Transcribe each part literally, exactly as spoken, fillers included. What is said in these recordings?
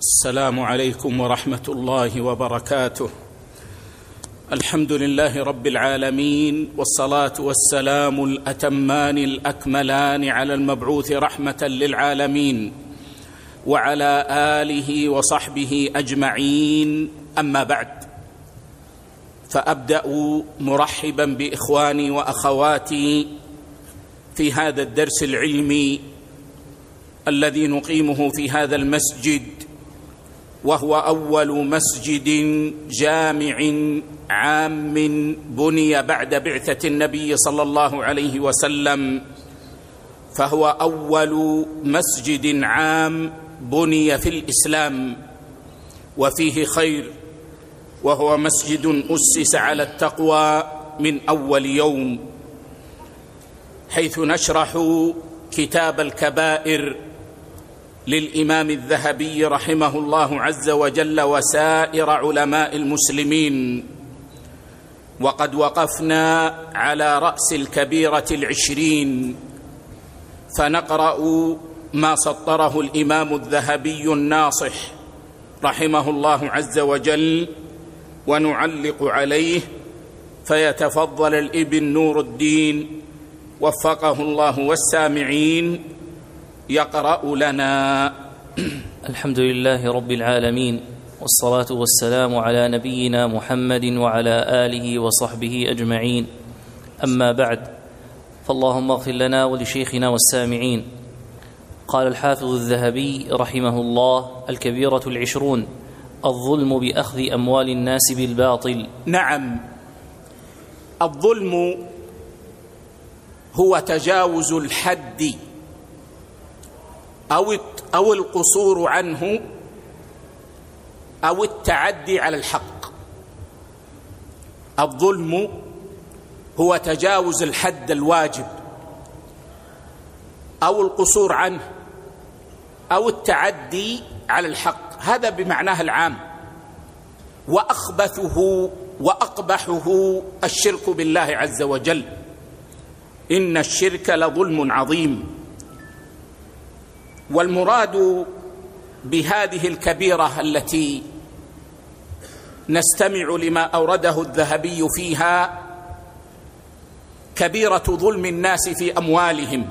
السلام عليكم ورحمة الله وبركاته. الحمد لله رب العالمين، والصلاة والسلام الأتمان الأكملان على المبعوث رحمة للعالمين وعلى آله وصحبه أجمعين. أما بعد، فأبدأ مرحبا بإخواني وأخواتي في هذا الدرس العلمي الذي نقيمه في هذا المسجد، وهو أول مسجد جامع عام بني بعد بعثة النبي صلى الله عليه وسلم، فهو أول مسجد عام بني في الإسلام وفيه خير، وهو مسجد أسس على التقوى من أول يوم، حيث نشرح كتاب الكبائر للإمام الذهبي رحمه الله عز وجل وسائر علماء المسلمين. وقد وقفنا على رأس الكبيرة العشرين، فنقرأ ما سطره الإمام الذهبي الناصح رحمه الله عز وجل ونعلق عليه، فيتفضل الابن نور الدين وفقه الله والسامعين يقرأ لنا. الحمد لله رب العالمين، والصلاة والسلام على نبينا محمد وعلى آله وصحبه أجمعين. أما بعد، فاللهم اغفر لنا ولشيخنا والسامعين. قال الحافظ الذهبي رحمه الله: الكبيرة العشرون، الظلم بأخذ أموال الناس بالباطل. نعم، الظلم هو تجاوز الحد أو أو القصور عنه أو التعدي على الحق. الظلم هو تجاوز الحد الواجب أو القصور عنه أو التعدي على الحق، هذا بمعناه العام. وأخبثه وأقبحه الشرك بالله عز وجل، إن الشرك لظلم عظيم. والمراد بهذه الكبيرة التي نستمع لما أورده الذهبي فيها كبيرة ظلم الناس في أموالهم،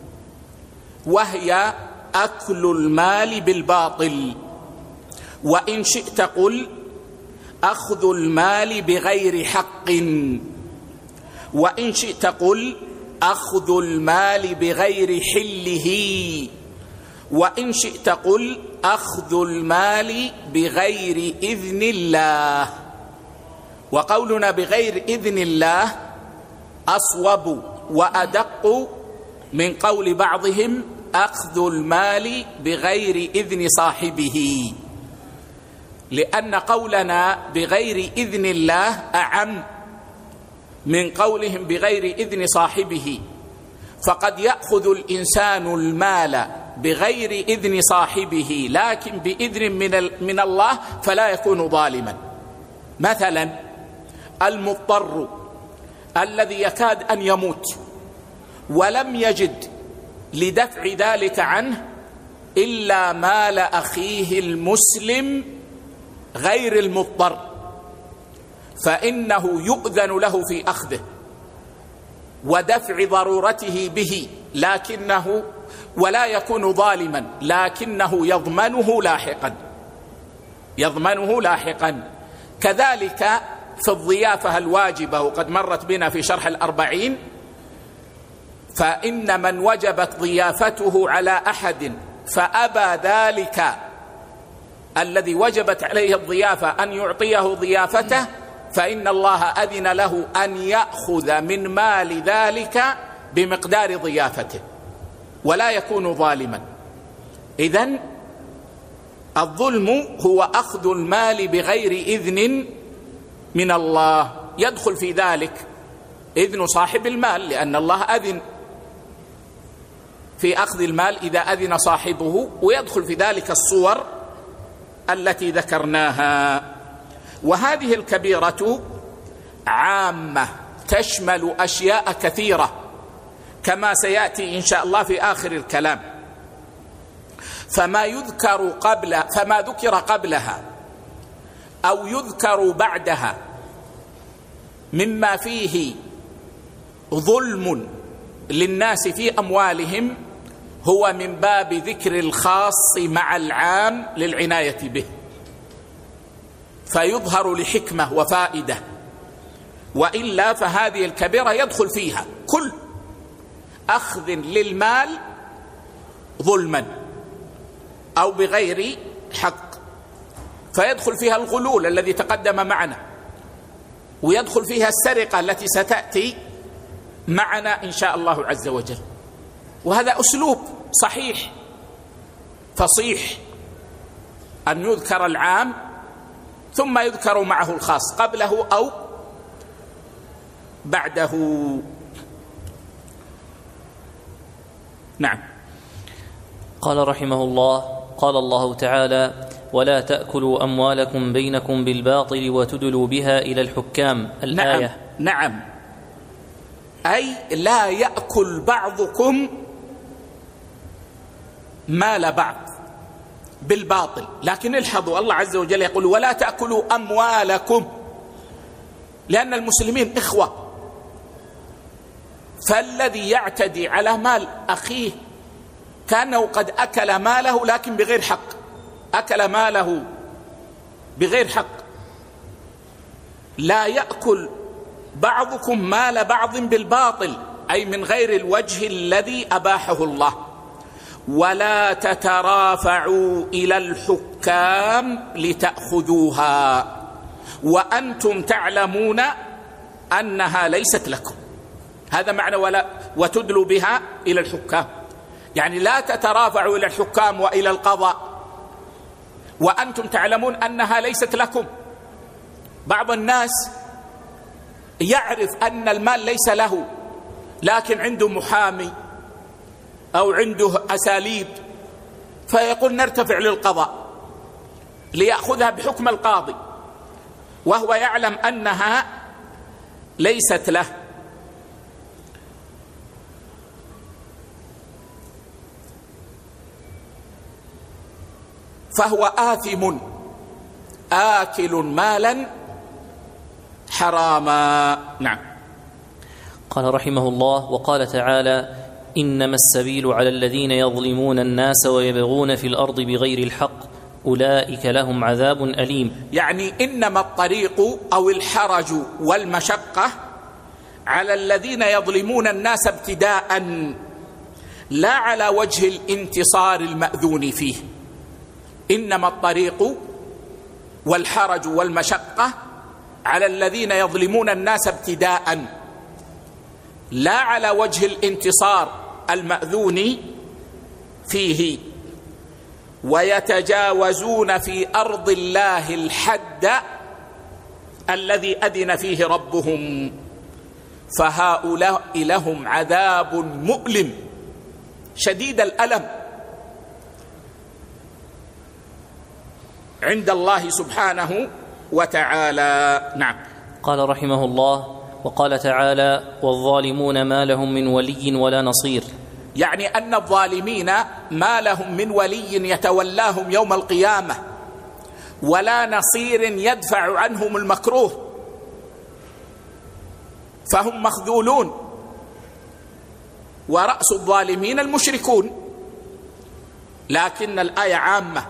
وهي أكل المال بالباطل، وإن شئت قل أخذ المال بغير حق، وإن شئت قل أخذ المال بغير حله، وإن شئت قل أخذ المال بغير إذن الله. وقولنا بغير إذن الله أصوب وأدق من قول بعضهم أخذ المال بغير إذن صاحبه، لأن قولنا بغير إذن الله أعم من قولهم بغير إذن صاحبه. فقد يأخذ الإنسان المال بغير إذن صاحبه لكن بإذن من, من الله، فلا يكون ظالما. مثلا المضطر الذي يكاد أن يموت ولم يجد لدفع ذلك عنه إلا مال أخيه المسلم غير المضطر، فإنه يؤذن له في أخذه ودفع ضرورته به، لكنه ولا يكون ظالما، لكنه يضمنه لاحقا يضمنه لاحقا كذلك في الضيافة الواجبة، وقد مرت بنا في شرح الأربعين، فإن من وجبت ضيافته على أحد فأبى ذلك الذي وجبت عليه الضيافة أن يعطيه ضيافته، فإن الله أذن له أن يأخذ من مال ذلك بمقدار ضيافته ولا يكون ظالما. إذن الظلم هو أخذ المال بغير إذن من الله، يدخل في ذلك إذن صاحب المال، لأن الله أذن في أخذ المال إذا أذن صاحبه، ويدخل في ذلك الصور التي ذكرناها. وهذه الكبيرة عامة تشمل أشياء كثيرة كما سيأتي إن شاء الله في آخر الكلام. فما يذكر قبل فما ذكر قبلها أو يذكر بعدها مما فيه ظلم للناس في أموالهم هو من باب ذكر الخاص مع العام للعناية به، فيظهر لحكمة وفائدة، وإلا فهذه الكبيرة يدخل فيها كل أخذ للمال ظلما أو بغير حق، فيدخل فيها الغلول الذي تقدم معنا، ويدخل فيها السرقة التي ستأتي معنا إن شاء الله عز وجل. وهذا أسلوب صحيح فصيح أن يذكر العام ثم يذكر معه الخاص قبله أو بعده. نعم. قال رحمه الله: قال الله تعالى: ولا تأكلوا أموالكم بينكم بالباطل وتدلوا بها إلى الحكام. الآية. نعم, نعم. أي لا يأكل بعضكم مال بعض بالباطل، لكن الحظوا الله عز وجل يقول: ولا تأكلوا أموالكم، لأن المسلمين إخوة، فالذي يعتدي على مال أخيه كأنه قد أكل ماله لكن بغير حق، أكل ماله بغير حق. لا يأكل بعضكم مال بعض بالباطل، أي من غير الوجه الذي أباحه الله. ولا تترافعوا إلى الحكام لتأخذوها وأنتم تعلمون أنها ليست لكم. هذا معنى ولا وتدلوا بها إلى الحكام، يعني لا تترافعوا إلى الحكام وإلى القضاء وأنتم تعلمون أنها ليست لكم. بعض الناس يعرف أن المال ليس له، لكن عنده محامي أو عنده أساليب، فيقول نرتفع للقضاء ليأخذها بحكم القاضي، وهو يعلم أنها ليست له. فهو آثم آكل مالا حراما. نعم. قال رحمه الله: وقال تعالى: إنما السبيل على الذين يظلمون الناس ويبغون في الأرض بغير الحق أولئك لهم عذاب أليم. يعني إنما الطريق أو الحرج والمشقة على الذين يظلمون الناس ابتداء، لا على وجه الانتصار المأذون فيه. إنما الطريق والحرج والمشقة على الذين يظلمون الناس ابتداء، لا على وجه الانتصار المأذون فيه. ويتجاوزون في أرض الله الحد الذي أذن فيه ربهم، فهؤلاء لهم عذاب مؤلم شديد الألم عند الله سبحانه وتعالى. نعم. قال رحمه الله: وقال تعالى: والظالمون ما لهم من ولي ولا نصير. يعني أن الظالمين ما لهم من ولي يتولاهم يوم القيامة ولا نصير يدفع عنهم المكروه، فهم مخذولون. ورأس الظالمين المشركون، لكن الآية عامة،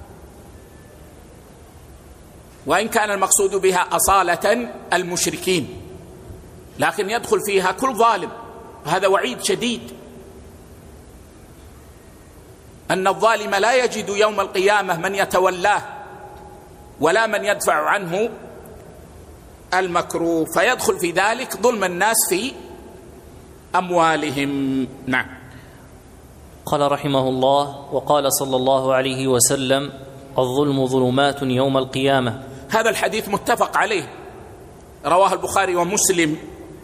وإن كان المقصود بها أصالة المشركين، لكن يدخل فيها كل ظالم. هذا وعيد شديد، أن الظالم لا يجد يوم القيامة من يتولاه ولا من يدفع عنه المكروه، فيدخل في ذلك ظلم الناس في أموالهم. نعم. قال رحمه الله: وقال صلى الله عليه وسلم: الظلم ظلمات يوم القيامة. هذا الحديث متفق عليه، رواه البخاري ومسلم.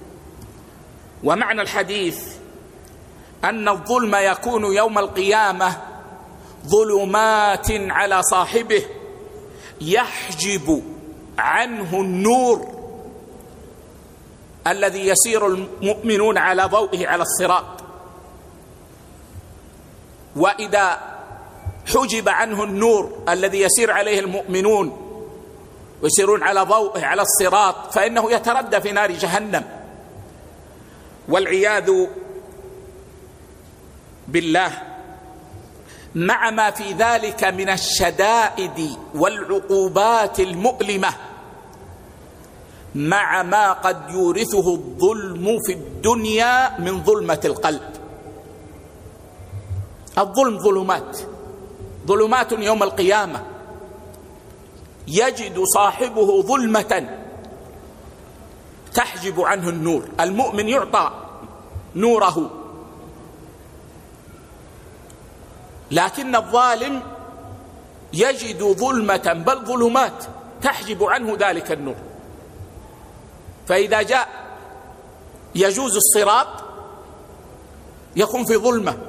ومعنى الحديث أن الظلم يكون يوم القيامة ظلمات على صاحبه يحجب عنه النور الذي يسير المؤمنون على ضوئه على الصراط. وإذا حجب عنه النور الذي يسير عليه المؤمنون ويسيرون على ضوءه على الصراط، فإنه يتردى في نار جهنم والعياذ بالله، مع ما في ذلك من الشدائد والعقوبات المؤلمة، مع ما قد يورثه الظلم في الدنيا من ظلمة القلب. الظلم ظلمات، ظلمات يوم القيامة يجد صاحبه ظلمة تحجب عنه النور. المؤمن يعطى نوره، لكن الظالم يجد ظلمة بل ظلمات تحجب عنه ذلك النور. فإذا جاء يجوز الصراط يكون في ظلمة،